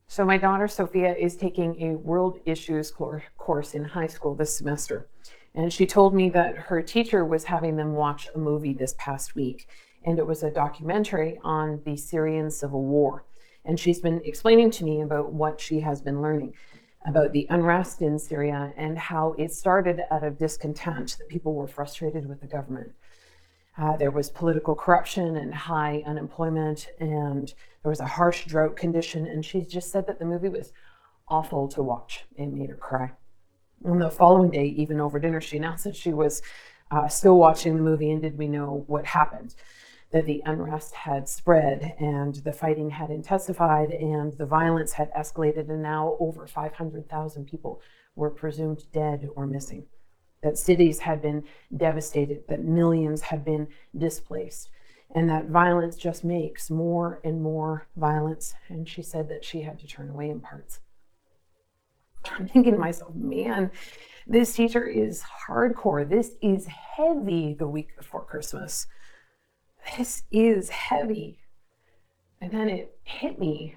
So my daughter Sophia is taking a world issues course in high school this semester. And she told me that her teacher was having them watch a movie this past week. And it was a documentary on the Syrian civil war. And she's been explaining to me about what she has been learning about the unrest in Syria and how it started out of discontent, that people were frustrated with the government. There was political corruption and high unemployment, and there was a harsh drought condition. And she just said that the movie was awful to watch. It made her cry. And the following day, even over dinner, she announced that she was still watching the movie. And did we know what happened? That the unrest had spread and the fighting had intensified and the violence had escalated, and now over 500,000 people were presumed dead or missing. That cities had been devastated, that millions had been displaced, and that violence just makes more and more violence. And she said that she had to turn away in parts. I'm thinking to myself, man, this teacher is hardcore. This is heavy the week before Christmas. This is heavy. And then it hit me.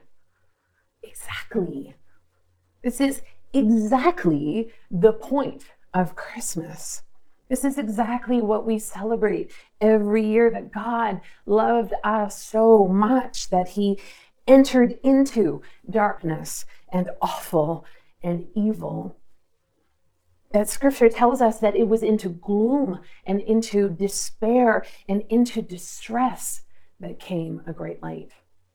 Exactly. This is exactly the point of Christmas. This is exactly what we celebrate every year, that God loved us so much that he entered into darkness and awful and evil. That scripture tells us that it was into gloom and into despair and into distress that came a great light.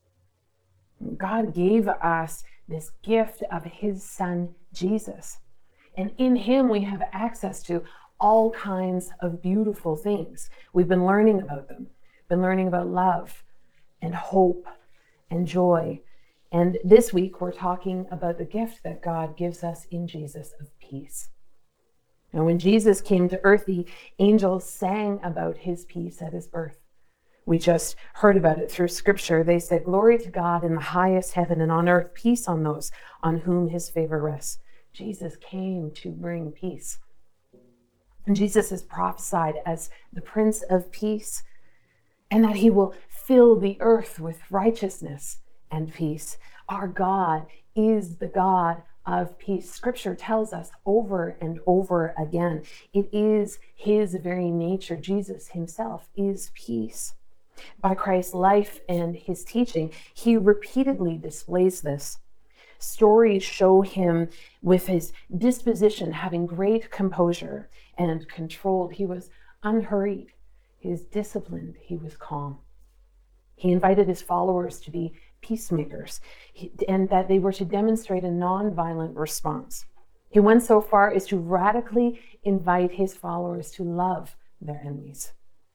God gave us this gift of his son, Jesus. And in him, we have access to all kinds of beautiful things. We've been learning about them, been learning about love and hope and joy. And this week, we're talking about the gift that God gives us in Jesus of peace. And when Jesus came to earth, the angels sang about his peace at his birth. We just heard about it through scripture. They said, "Glory to God in the highest heaven, and on earth peace on those on whom his favor rests." Jesus came to bring peace. And Jesus is prophesied as the Prince of Peace, and that he will fill the earth with righteousness and peace. Our God is the God of peace. Scripture tells us over and over again, it is his very nature. Jesus himself is peace. By Christ's life and his teaching, he repeatedly displays this. Stories show him with his disposition having great composure and controlled. He was unhurried. He was disciplined. He was calm. He invited his followers to be peacemakers, and that they were to demonstrate a nonviolent response. He went so far as to radically invite his followers to love their enemies.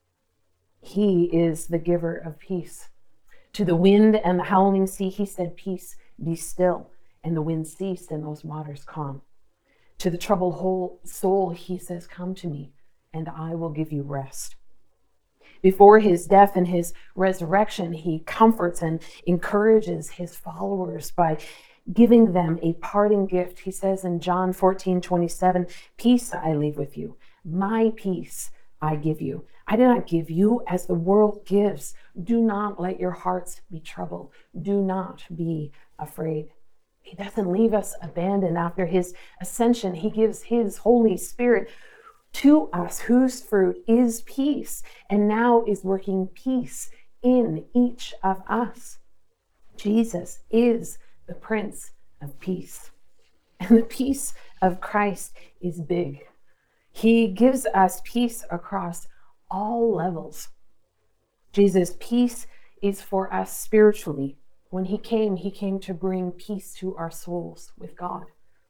He is the giver of peace. To the wind and the howling sea, he said, "Peace, be still." And the wind ceased and those waters calm. To the troubled whole soul, he says, "Come to me, and I will give you rest." Before his death and his resurrection, he comforts and encourages his followers by giving them a parting gift. He says in John 14:27, "Peace I leave with you, my peace I give you. I do not give you as the world gives. Do not let your hearts be troubled. Do not be afraid." He doesn't leave us abandoned. After his ascension, he gives his Holy Spirit to us, whose fruit is peace, and now is working peace in each of us. Jesus is the Prince of Peace. And the peace of Christ is big. He gives us peace across all levels. Jesus' peace is for us spiritually. When he came to bring peace to our souls with God.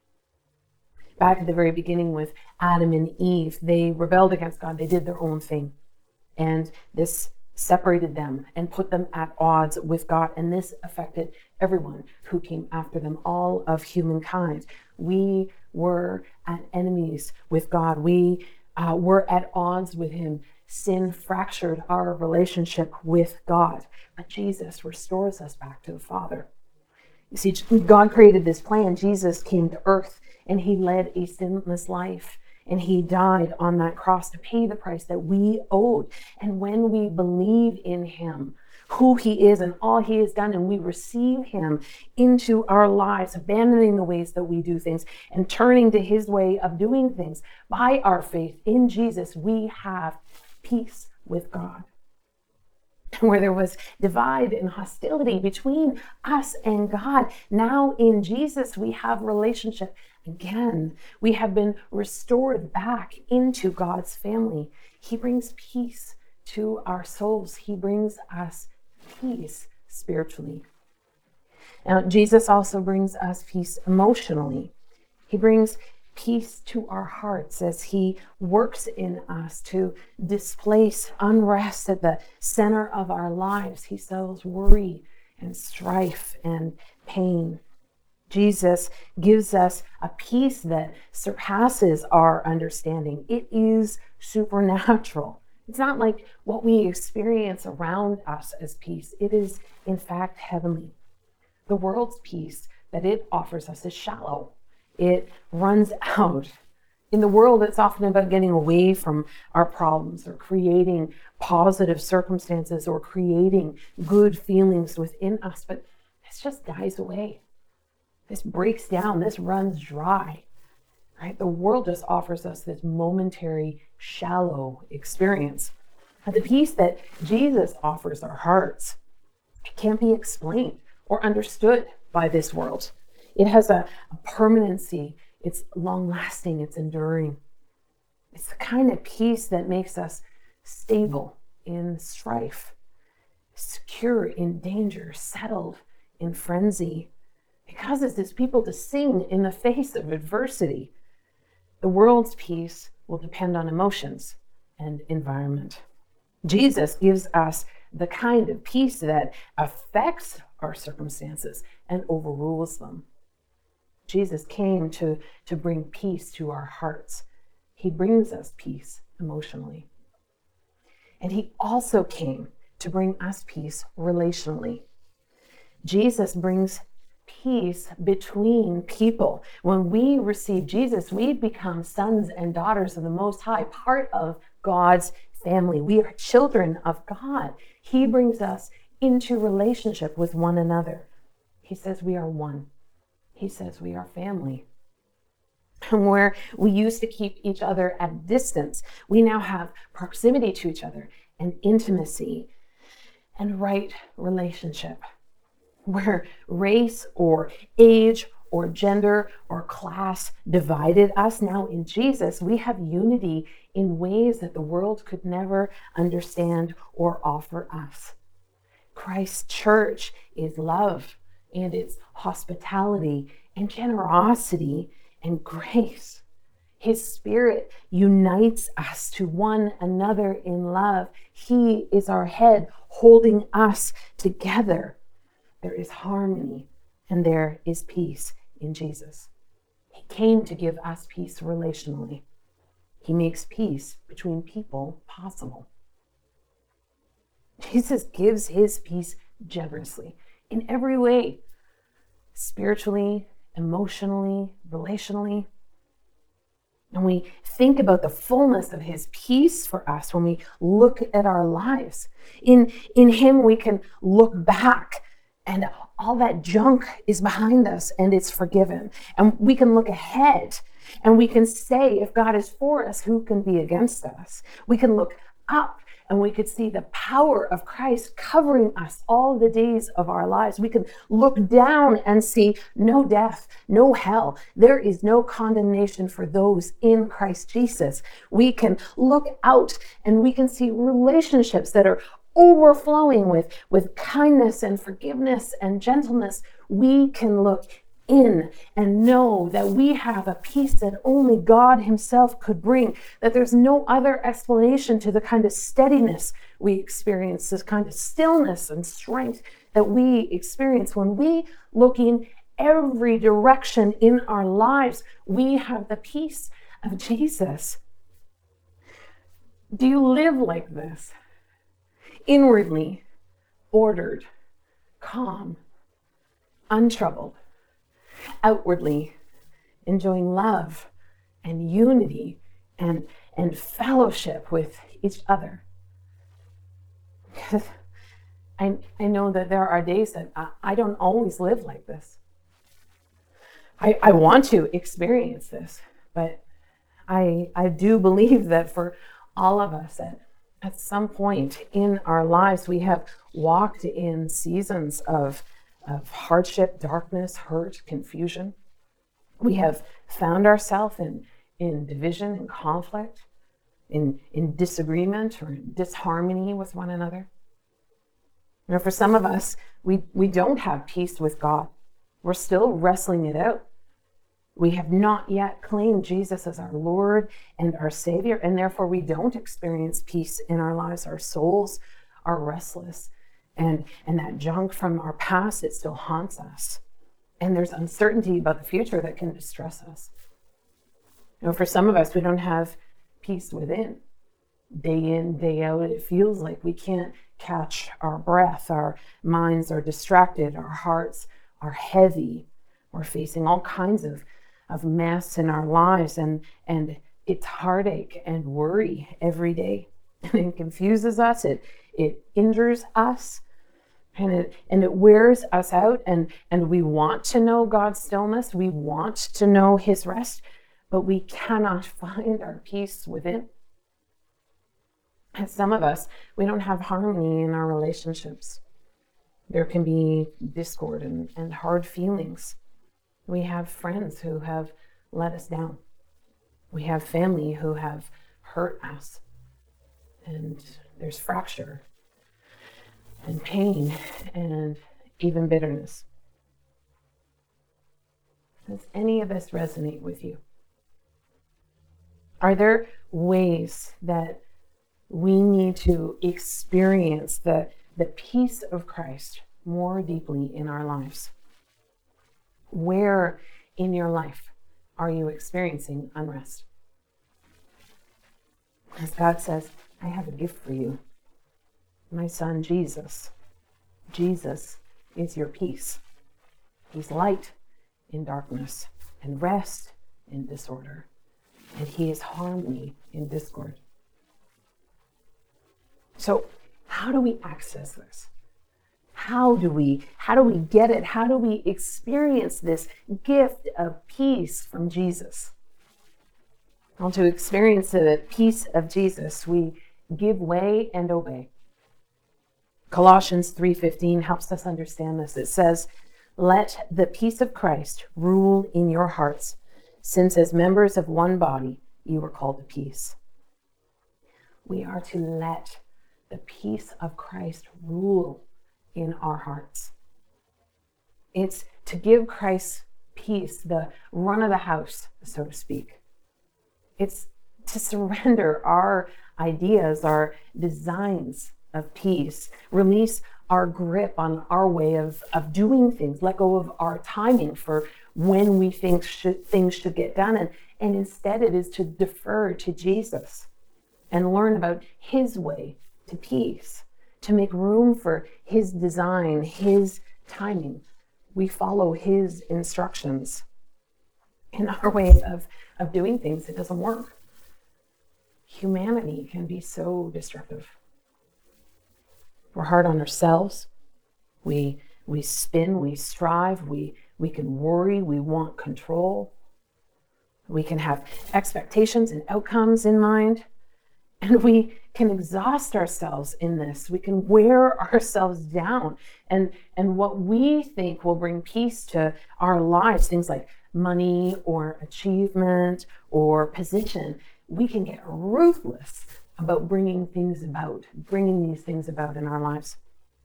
Back at the very beginning with Adam and Eve, they rebelled against God. They did their own thing. And this separated them and put them at odds with God. And this affected everyone who came after them, all of humankind. We were at enemies with God. We were at odds with him. Sin fractured our relationship with God. But Jesus restores us back to the Father. You see, God created this plan. Jesus came to earth and he led a sinless life. And he died on that cross to pay the price that we owed. And when we believe in him, who he is and all he has done, and we receive him into our lives, abandoning the ways that we do things and turning to his way of doing things. By our faith in Jesus, we have peace with God. Where there was divide and hostility between us and God, now in Jesus we have relationship again. We have been restored back into God's family. He brings peace to our souls. He brings us peace spiritually. Now, Jesus also brings us peace emotionally. He brings peace to our hearts as he works in us to displace unrest at the center of our lives. He settles worry and strife and pain. Jesus gives us a peace that surpasses our understanding. It is supernatural. It's not like what we experience around us as peace. It is, in fact, heavenly. The world's peace that it offers us is shallow. It runs out. In the world, it's often about getting away from our problems or creating positive circumstances or creating good feelings within us, but this just dies away. This breaks down. This runs dry. Right? The world just offers us this momentary, shallow experience. But the peace that Jesus offers our hearts can't be explained or understood by this world. It has a permanency. It's long-lasting. It's enduring. It's the kind of peace that makes us stable in strife, secure in danger, settled in frenzy. It causes his people to sing in the face of adversity. The world's peace will depend on emotions and environment. Jesus gives us the kind of peace that affects our circumstances and overrules them. Jesus came to bring peace to our hearts. He brings us peace emotionally. And he also came to bring us peace relationally. Jesus brings peace between people. When we receive Jesus, we become sons and daughters of the Most High, part of God's family. We are children of God. He brings us into relationship with one another. He says we are one. He says we are family. And where we used to keep each other at a distance, we now have proximity to each other and intimacy and right relationship. Where race or age or gender or class divided us, now in Jesus, we have unity in ways that the world could never understand or offer us. Christ's church is love, and it's hospitality and generosity and grace. His Spirit unites us to one another in love. He is our head, holding us together. There is harmony and there is peace in Jesus. He came to give us peace relationally. He makes peace between people possible. Jesus gives his peace generously in every way, spiritually, emotionally, relationally. And we think about the fullness of his peace for us when we look at our lives. In him, we can look back and all that junk is behind us and it's forgiven. And we can look ahead and we can say, if God is for us, who can be against us? We can look up and we could see the power of Christ covering us all the days of our lives. We can look down and see no death, no hell. There is no condemnation for those in Christ Jesus. We can look out and we can see relationships that are overflowing with kindness and forgiveness and gentleness. We can look in and know that we have a peace that only God himself could bring, that there's no other explanation to the kind of steadiness we experience, this kind of stillness and strength that we experience when we look in every direction in our lives. We have the peace of Jesus. Do you live like this? Inwardly ordered, calm, untroubled, outwardly enjoying love and unity and fellowship with each other. I know that there are days that I don't always live like this. I want to experience this, but I do believe that for all of us at some point in our lives, we have walked in seasons of hardship, darkness, hurt, confusion. We have found ourselves in division and conflict, in disagreement or in disharmony with one another. You know, for some of us, we don't have peace with God. We're still wrestling it out. We have not yet claimed Jesus as our Lord and our Savior, and therefore we don't experience peace in our lives. Our souls are restless, and that junk from our past, it still haunts us. And there's uncertainty about the future that can distress us. You know, for some of us, we don't have peace within. Day in, day out, it feels like we can't catch our breath. Our minds are distracted. Our hearts are heavy. We're facing all kinds of mess in our lives, and it's heartache and worry every day. And it confuses us, it injures us, and it wears us out, and we want to know God's stillness, we want to know his rest, but we cannot find our peace within. And some of us, we don't have harmony in our relationships. There can be discord and hard feelings. We have friends who have let us down. We have family who have hurt us. And there's fracture and pain and even bitterness. Does any of this resonate with you? Are there ways that we need to experience the peace of Christ more deeply in our lives? Where in your life are you experiencing unrest? As God says, I have a gift for you. My son, Jesus. Jesus is your peace. He's light in darkness and rest in disorder. And he is harmony in discord. So how do we access this? How do we get it? How do we experience this gift of peace from Jesus? Well, to experience the peace of Jesus, we give way and obey. Colossians 3:15 helps us understand this. It says, "Let the peace of Christ rule in your hearts, since as members of one body, you are called to peace." We are to let the peace of Christ rule in our hearts. It's to give Christ peace, the run of the house, so to speak. It's to surrender our ideas, our designs of peace, release our grip on our way of doing things, let go of our timing for when we think things should get done. And instead it is to defer to Jesus and learn about his way to peace, to make room for his design, his timing. We follow his instructions. In our way of doing things, it doesn't work. Humanity can be so destructive. We're hard on ourselves. We spin, we strive, we can worry, we want control. We can have expectations and outcomes in mind. And we can exhaust ourselves in this. We can wear ourselves down. And what we think will bring peace to our lives, things like money or achievement or position, we can get ruthless about bringing these things about in our lives.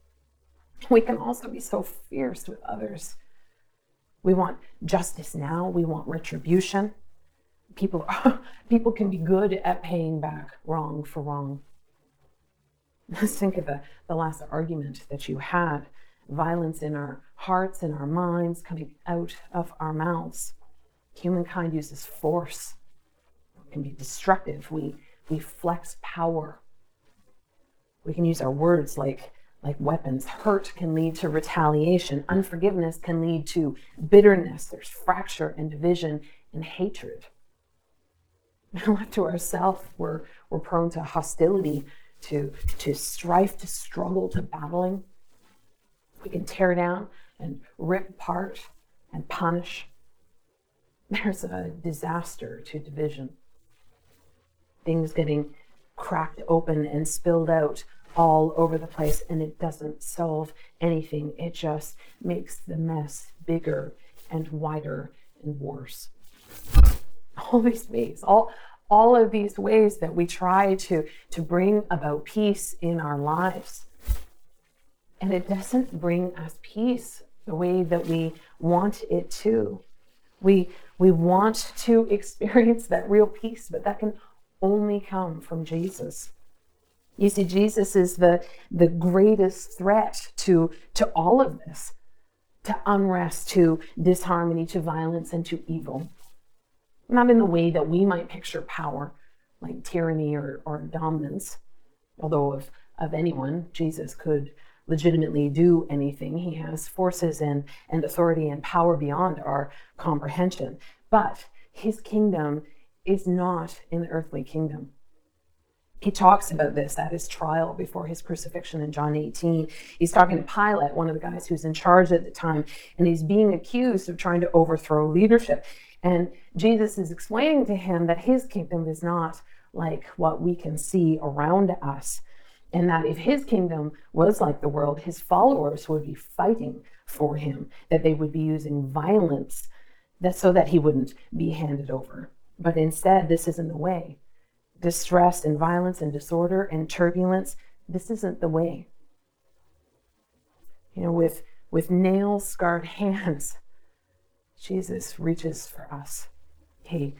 We can also be so fierce with others. We want justice now. We want retribution. People can be good at paying back wrong for wrong. Let's think of the last argument that you had. Violence in our hearts and our minds coming out of our mouths. Humankind uses force. It can be destructive. We flex power. We can use our words like weapons. Hurt can lead to retaliation. Unforgiveness can lead to bitterness. There's fracture and division and hatred. Left to ourselves, we're prone to hostility, to strife, to struggle, to battling. We can tear down and rip apart and punish. There's a disaster to division. Things getting cracked open and spilled out all over the place, and it doesn't solve anything. It just makes the mess bigger and wider and worse. All these ways, all of these ways that we try to bring about peace in our lives. And it doesn't bring us peace the way that we want it to. We want to experience that real peace, but that can only come from Jesus. You see, Jesus is the greatest threat to all of this, to unrest, to disharmony, to violence, and to evil. Not in the way that we might picture power, like tyranny or dominance, although of anyone, Jesus could legitimately do anything. He has forces and authority and power beyond our comprehension. But his kingdom is not an earthly kingdom. He talks about this at his trial before his crucifixion in John 18. He's talking to Pilate, one of the guys who's in charge at the time, and he's being accused of trying to overthrow leadership. And Jesus is explaining to him that his kingdom is not like what we can see around us, and that if his kingdom was like the world, his followers would be fighting for him, that they would be using violence so that he wouldn't be handed over. But instead, this isn't the way. Distress and violence and disorder and turbulence, this isn't the way. You know, with nail-scarred hands, Jesus reaches for us. He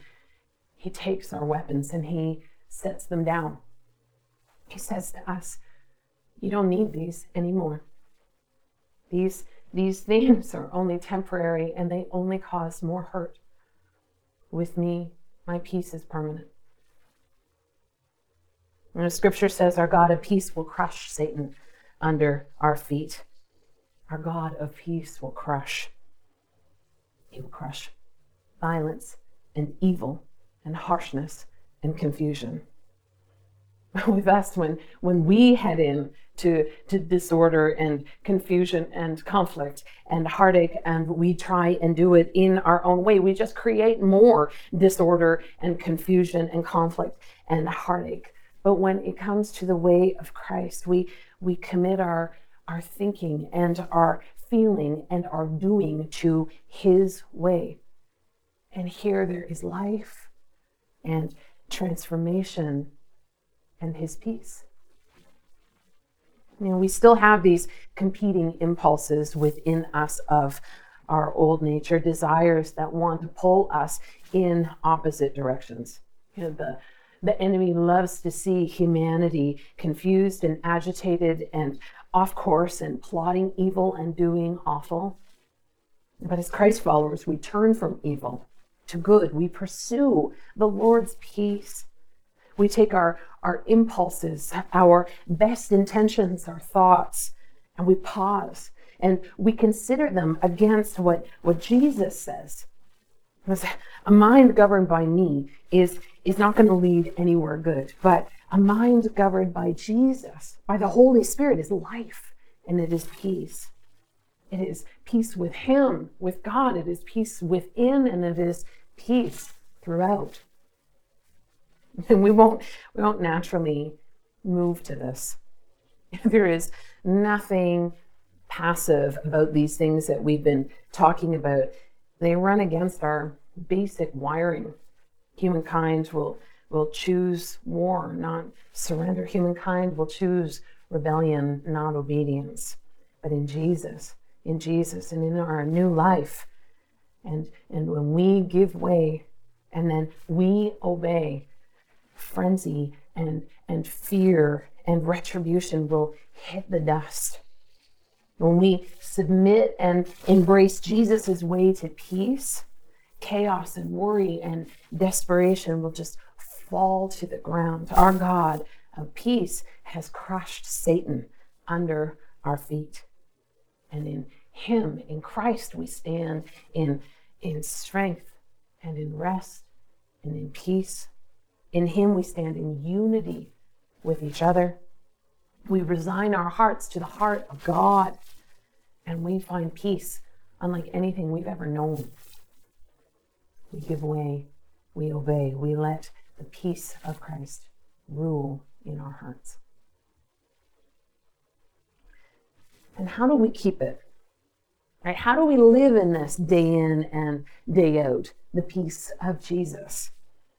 takes our weapons and he sets them down. He says to us, you don't need these anymore. These things are only temporary and they only cause more hurt. With me, my peace is permanent. And the scripture says our God of peace will crush Satan under our feet. Our God of peace will crush. He will crush violence and evil and harshness and confusion. With us, when we head in to disorder and confusion and conflict and heartache, and we try and do it in our own way, we just create more disorder and confusion and conflict and heartache. But when it comes to the way of Christ, we commit our thinking and our feeling and our doing to his way. And here there is life and transformation and his peace. You know, we still have these competing impulses within us of our old nature, desires that want to pull us in opposite directions. You know, the enemy loves to see humanity confused and agitated and off course and plotting evil and doing awful. But as Christ followers, we turn from evil to good. We pursue the Lord's peace. We take our impulses, our best intentions, our thoughts, and we pause and we consider them against what Jesus says. Because a mind governed by me is not going to lead anywhere good, but a mind governed by Jesus, by the Holy Spirit, is life and it is peace. It is peace with him, with God. It is peace within and it is peace throughout. And we won't naturally move to this. There is nothing passive about these things that we've been talking about. They run against our basic wiring. Humankind will choose war, not surrender. Humankind will choose rebellion, not obedience. But in Jesus and in our new life, and when we give way and then we obey, frenzy and fear and retribution will hit the dust. When we submit and embrace Jesus' way to peace, chaos and worry and desperation will just fall to the ground. Our God of peace has crushed Satan under our feet. And in him, in Christ, we stand in strength and in rest and in peace. In him we stand in unity with each other. We resign our hearts to the heart of God. and we find peace unlike anything we've ever known. We give way, we obey, we let the peace of Christ rule in our hearts. And how do we keep it? Right? How do we live in this day in and day out, the peace of Jesus?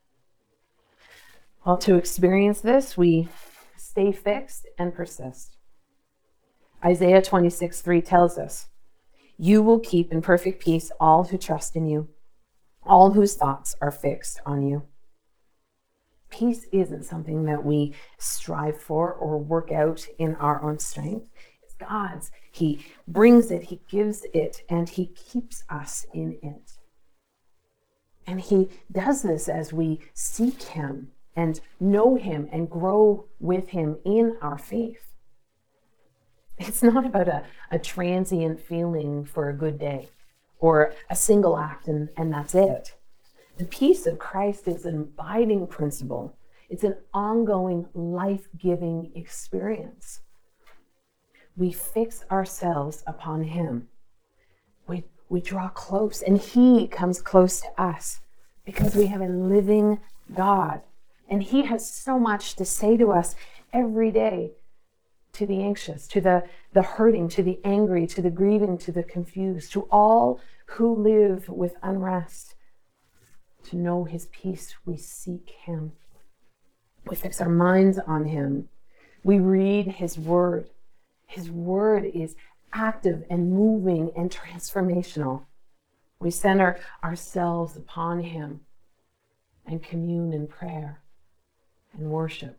Well, to experience this, we stay fixed and persist. Isaiah 26:3 tells us, "You will keep in perfect peace all who trust in you, all whose thoughts are fixed on you." Peace isn't something that we strive for or work out in our own strength. It's God's. He brings it, He gives it, and He keeps us in it. And He does this as we seek Him and know Him and grow with Him in our faith. It's not about a transient feeling for a good day or a single act and that's it. The peace of Christ is an abiding principle. It's an ongoing, life-giving experience. We fix ourselves upon Him. We draw close, and He comes close to us because we have a living God. And He has so much to say to us every day, to the anxious, to the hurting, to the angry, to the grieving, to the confused, to all who live with unrest. To know His peace, we seek Him. We fix our minds on Him. We read His Word. His Word is active and moving and transformational. We center ourselves upon Him and commune in prayer and worship.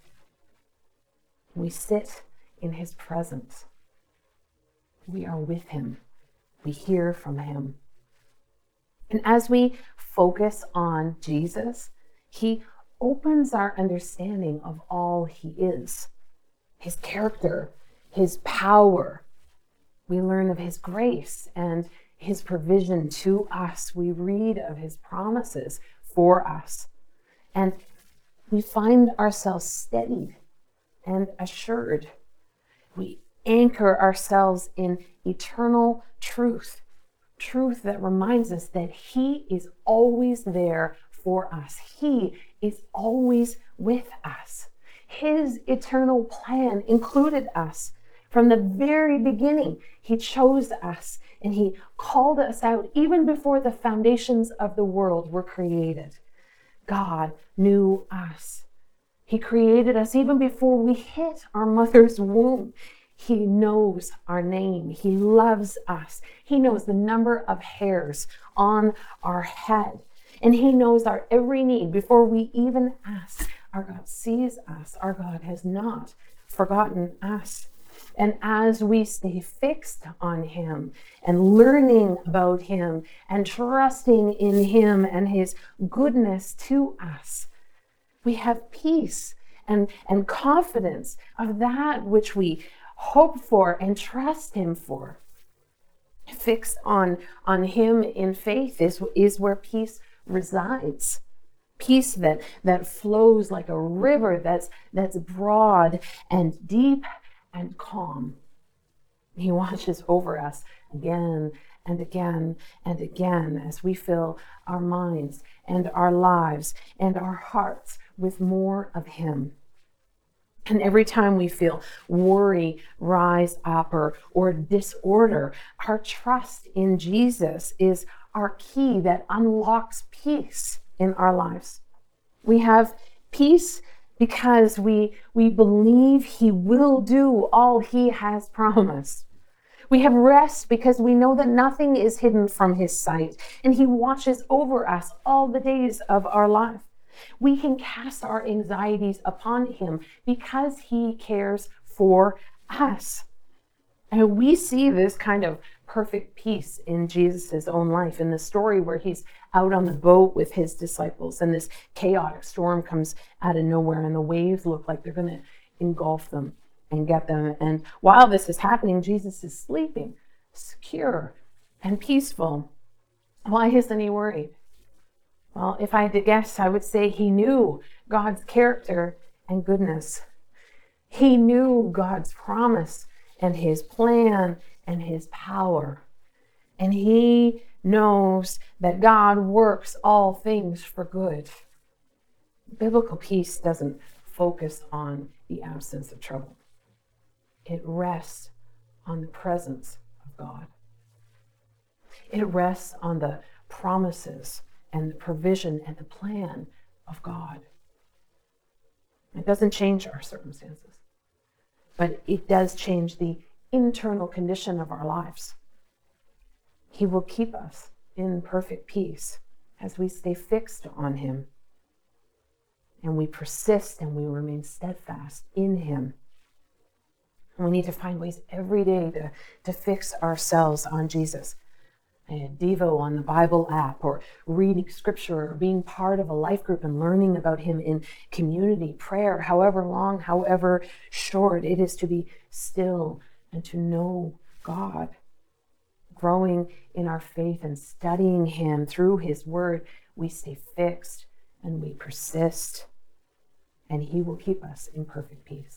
We sit in His presence. We are with Him. We hear from Him. And as we focus on Jesus, He opens our understanding of all He is, His character, His power. We learn of His grace and His provision to us. We read of His promises for us. And we find ourselves steadied and assured. We anchor ourselves in eternal truth that reminds us that He is always there for us. He is always with us. His eternal plan included us. From the very beginning, He chose us and He called us out even before the foundations of the world were created. God knew us. He created us even before we hit our mother's womb. He knows our name. He loves us. He knows the number of hairs on our head. And He knows our every need before we even ask. Our God sees us. Our God has not forgotten us. And as we stay fixed on Him and learning about Him and trusting in Him and His goodness to us, we have peace and confidence of that which we hope for and trust Him for. Fixed on Him in faith is where peace resides. Peace that flows like a river that's broad and deep and calm. He watches over us again and again and again as we fill our minds and our lives and our hearts with more of Him. And every time we feel worry rise up or disorder, our trust in Jesus is our key that unlocks peace in our lives. We have peace because we believe He will do all He has promised. We have rest because we know that nothing is hidden from His sight, and He watches over us all the days of our life. We can cast our anxieties upon Him because He cares for us. And we see this kind of perfect peace in Jesus' own life, in the story where He's out on the boat with His disciples and this chaotic storm comes out of nowhere and the waves look like they're going to engulf them and get them. And while this is happening, Jesus is sleeping, secure and peaceful. Why isn't He worried? Well, if I had to guess, I would say He knew God's character and goodness. He knew God's promise and His plan and his power. And he knows that God works all things for good. Biblical peace doesn't focus on the absence of trouble. It rests on the presence of God. It rests on the promises and the provision and the plan of God. It doesn't change our circumstances, but it does change the internal condition of our lives. He will keep us in perfect peace as we stay fixed on him and we persist and we remain steadfast in him. And we need to find ways every day to fix ourselves on Jesus. A Devo on the Bible app, or reading scripture, or being part of a life group and learning about him in community, prayer, however long, however short. It is to be still and to know God. Growing in our faith and studying him through his word, we stay fixed and we persist, and he will keep us in perfect peace.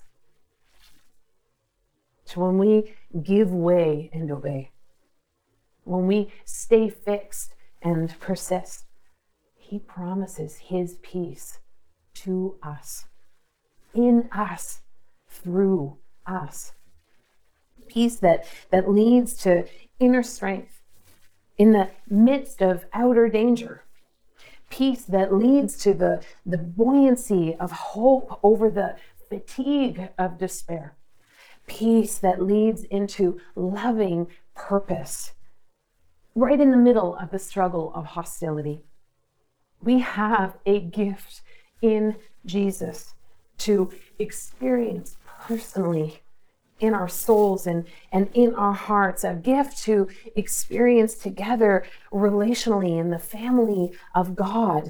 So when we give way and obey, when we stay fixed and persist, he promises his peace to us, in us, through us. Peace that leads to inner strength in the midst of outer danger. Peace that leads to the buoyancy of hope over the fatigue of despair. Peace that leads into loving purpose right in the middle of the struggle of hostility. We have a gift in Jesus to experience personally in our souls and in our hearts, a gift to experience together relationally in the family of God.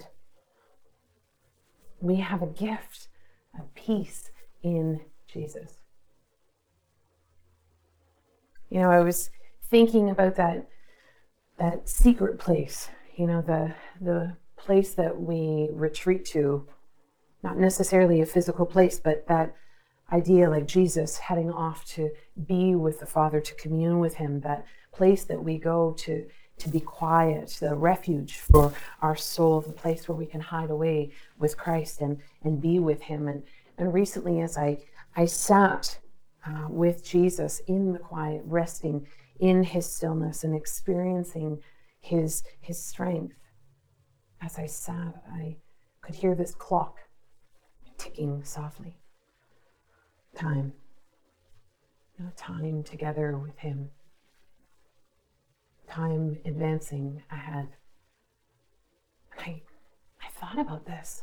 We have a gift of peace in Jesus. You know, I was thinking about that secret place, you know, the place that we retreat to, not necessarily a physical place, but that idea like Jesus heading off to be with the Father, to commune with him, that place that we go to be quiet, the refuge for our soul, the place where we can hide away with Christ and be with him. And recently, as I sat with Jesus in the quiet, resting in his stillness and experiencing his strength, as I sat, I could hear this clock ticking softly. Time. Time together with him. Time advancing ahead. I thought about this.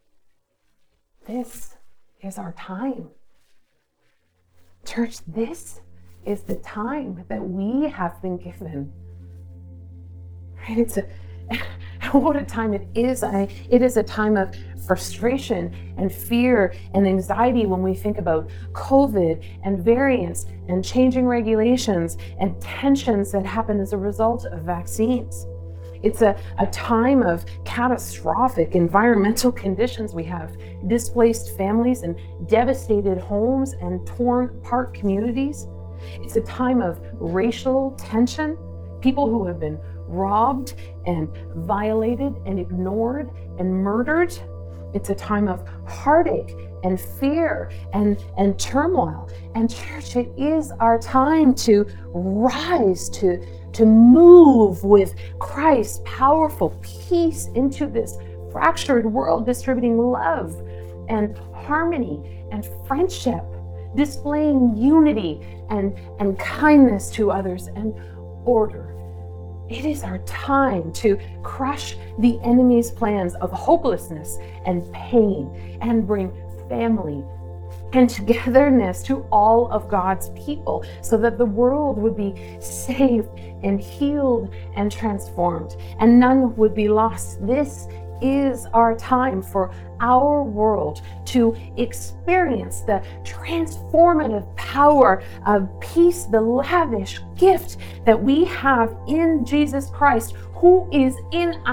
This is our time. Church, this is the time that we have been given. Right? What a time it is. It is a time of frustration and fear and anxiety when we think about COVID and variants and changing regulations and tensions that happen as a result of vaccines. It's a time of catastrophic environmental conditions. We have displaced families and devastated homes and torn apart communities. It's a time of racial tension, people who have been robbed and violated and ignored and murdered. It's a time of heartache and fear and turmoil. And church, it is our time to rise, to move with Christ's powerful peace into this fractured world, distributing love and harmony and friendship, displaying unity and kindness to others and order. It is our time to crush the enemy's plans of hopelessness and pain and bring family and togetherness to all of God's people so that the world would be saved and healed and transformed and none would be lost. This is our time for our world to experience the transformative power of peace, the lavish gift that we have in Jesus Christ, who is in us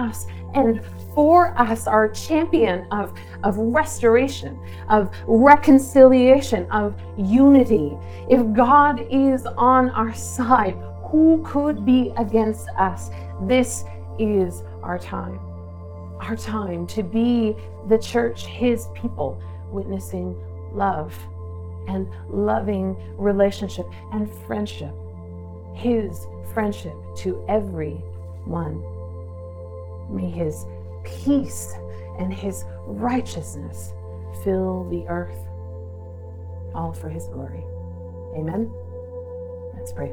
and for us, our champion of restoration, of reconciliation, of unity. If God is on our side, who could be against us? This is our time to be the church, his people, witnessing love and loving relationship and friendship, his friendship to everyone. May his peace and his righteousness fill the earth, all for his glory. Amen. Let's pray.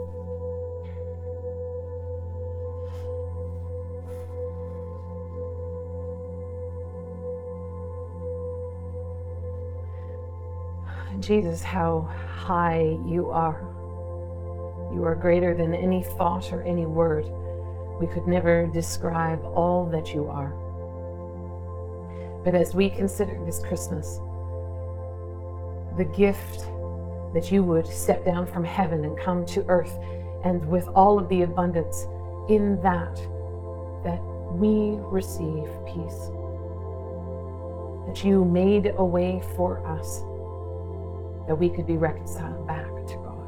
Jesus, how high you are. You are greater than any thought or any word. We could never describe all that you are. But as we consider this Christmas, the gift that you would step down from heaven and come to earth, and with all of the abundance in that we receive peace. That you made a way for us, that we could be reconciled back to God.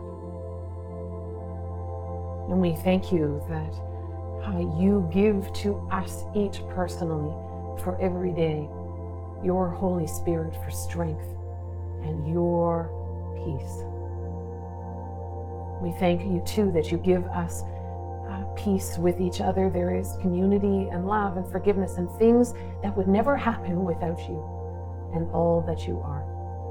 And we thank you that you give to us each personally for every day your Holy Spirit for strength and your peace. We thank you too that you give us peace with each other. There is community and love and forgiveness and things that would never happen without you and all that you are.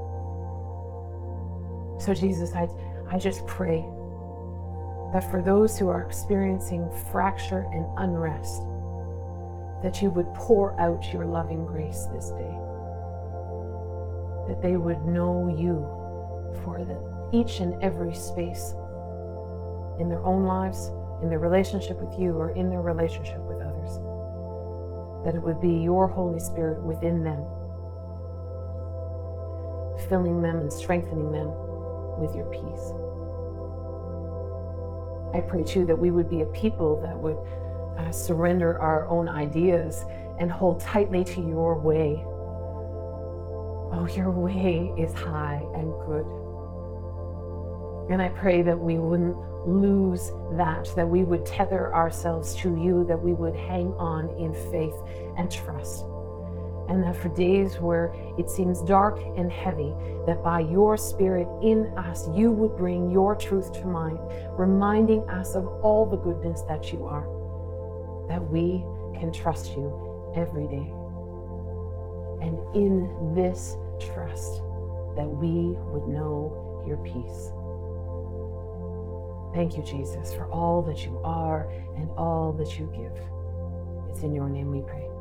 So Jesus, I just pray that for those who are experiencing fracture and unrest, that you would pour out your loving grace this day, that they would know you for each and every space in their own lives, in their relationship with you, or in their relationship with others, that it would be your Holy Spirit within them, filling them and strengthening them with your peace. I pray too that we would be a people that would surrender our own ideas and hold tightly to your way. Oh, your way is high and good. And I pray that we wouldn't lose that we would tether ourselves to you, that we would hang on in faith and trust. And that for days where it seems dark and heavy, that by your Spirit in us, you would bring your truth to mind, reminding us of all the goodness that you are, that we can trust you every day. And in this trust, that we would know your peace. Thank you, Jesus, for all that you are and all that you give. It's in your name we pray.